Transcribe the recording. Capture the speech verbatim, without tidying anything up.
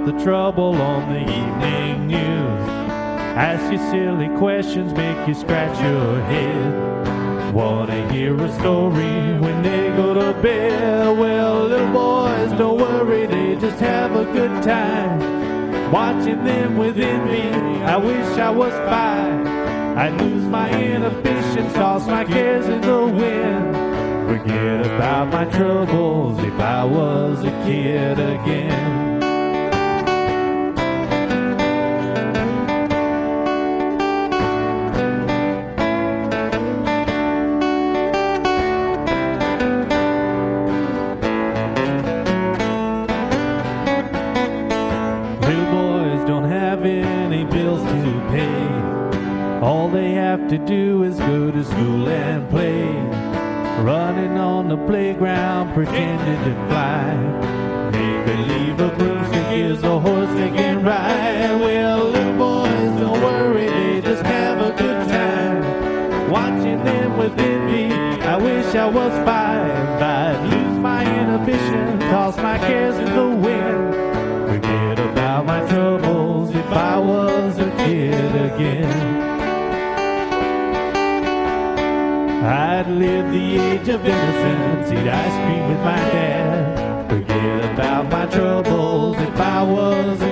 the trouble on the evening news. Ask you silly questions, make you scratch your head. Wanna hear a story when they go to bed? Well, little boys, don't worry, they just have a good time. Watching them with envy, I wish I was five. I'd lose my inhibitions, toss my cares in the wind. Forget about my troubles if I was a kid again. Any bills to pay. All they have to do is go to school and play. Running on the playground, pretending to fly. Make believe a broomstick is a horse they can ride. Well, little boys, don't worry, they just have a good time. Watching them with envy, I wish I was five. I'd lose my inhibition, toss my cares in the wind. Forget about my troubles if I was a kid again. I'd live the age of innocence, eat ice cream with my dad. Forget about my troubles if I was a